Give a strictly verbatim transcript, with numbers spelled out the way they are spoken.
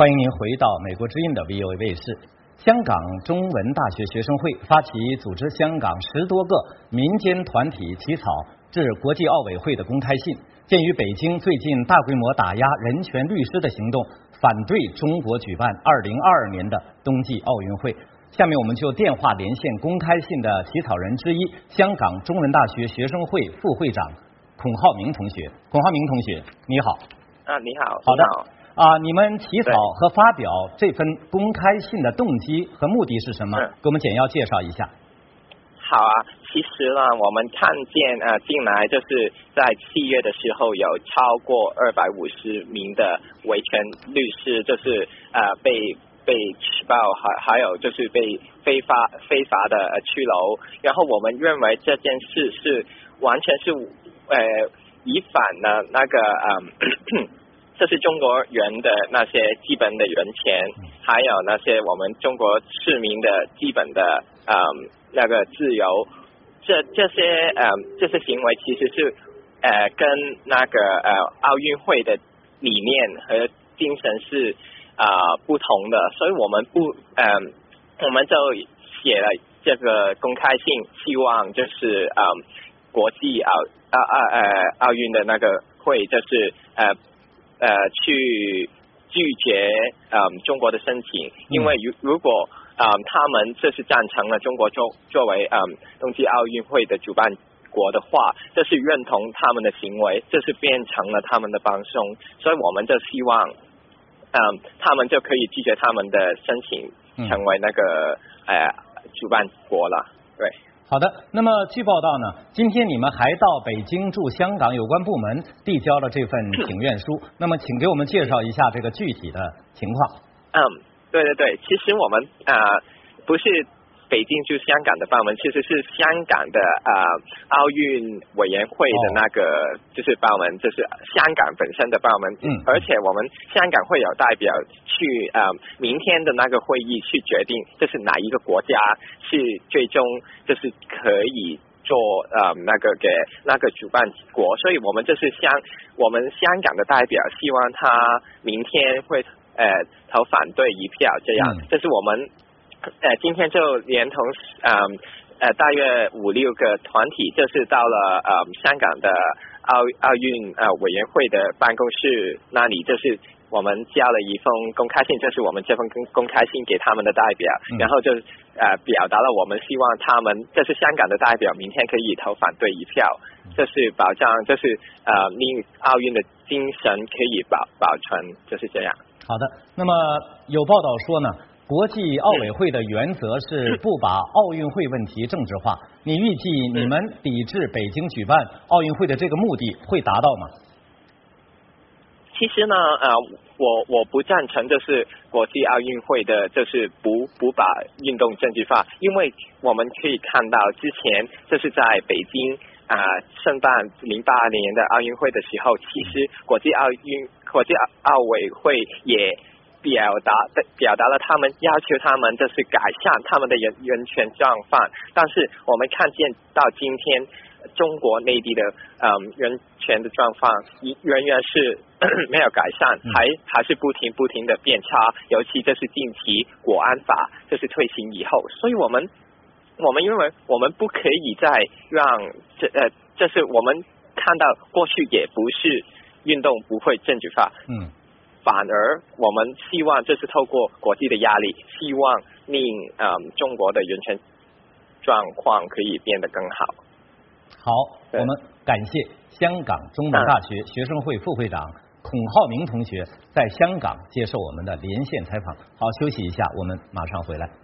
欢迎您回到美国之音的 V O A 卫视。香港中文大学学生会发起组织香港十多个民间团体起草致国际奥委会的公开信，鉴于北京最近大规模打压人权律师的行动，反对中国举办二零二二年的冬季奥运会。下面我们就电话连线公开信的起草人之一，香港中文大学学生会副会长孔浩明同学。孔浩明同学，你好。 啊，你好。 好的。啊，你们起草和发表这份公开信的动机和目的是什么？给我们简要介绍一下。 好啊，其实呢，我们看见呃进来就是在七月的时候有超过二百五十名的维权律师，就是呃被被举报，还还有就是被非法非法的呃拘留。然后我们认为这件事是完全是呃违反了那个嗯。这是中国人的那些基本的人权，还有那些我们中国市民的基本的嗯那个自由，这这些嗯这些行为其实是呃跟那个呃奥运会的理念和精神是啊、呃、不同的，所以我们不嗯我们就写了这个公开信，希望就是嗯国际奥奥奥呃奥运的那个会就是呃。呃，去拒绝嗯中国的申请，因为如如果嗯他们这是赞成了中国作作为嗯冬季奥运会的主办国的话，这是认同他们的行为，这是变成了他们的帮凶，所以我们就希望嗯他们就可以拒绝他们的申请，成为那个呃主办国了，对。 好的，那么据报道呢，今天你们还到北京驻香港有关部门递交了这份请愿书，那么请给我们介绍一下这个具体的情况。 嗯，对对对，其实我们啊、呃、不是北京驻香港的部门，其实是香港的呃奥运委员会的那个、哦、就是部门，就是香港本身的部门。嗯，而且我们香港会有代表去呃明天的那个会议去决定，就是哪一个国家是最终就是可以做呃那个给那个主办国，所以我们就是香我们香港的代表希望他明天会呃投反对一票，这样，这、嗯、是我们。呃，今天就连同嗯呃大约五六个团体，就是到了呃香港的奥奥运呃委员会的办公室那里，就是我们交了一封公开信，就是我们这封公公开信给他们的代表，嗯、然后就呃表达了我们希望他们，这是香港的代表，明天可以投反对一票，这是保障，就是呃令奥运的精神可以保保存，就是这样。 好的，那么有报道说呢。国际奥委会的原则是不把奥运会问题政治化，你预计你们抵制北京举办奥运会的这个目的会达到吗？ 其实呢，呃，我我不赞成就是国际奥运会的，就是不不把运动政治化，因为我们可以看到之前就是在北京啊、呃、申办零八年的奥运会的时候，其实国际奥运国际奥委会也。表达表达了他们要求他们就是改善他们的人人权状况，但是我们看见到今天中国内地的嗯人权的状况仍然是没有改善，还还是不停不停的变差，尤其这是近期国安法就是推行以后，所以我们我们认为我们不可以再让这呃这是我们看到过去也不是运动不会政治化，嗯。反而我们希望这是透过国际的压力，希望令嗯中国的人权状况可以变得更好。 好，我们感谢香港中文大学学生会副会长孔浩明同学在香港接受我们的连线采访。好，休息一下，我们马上回来。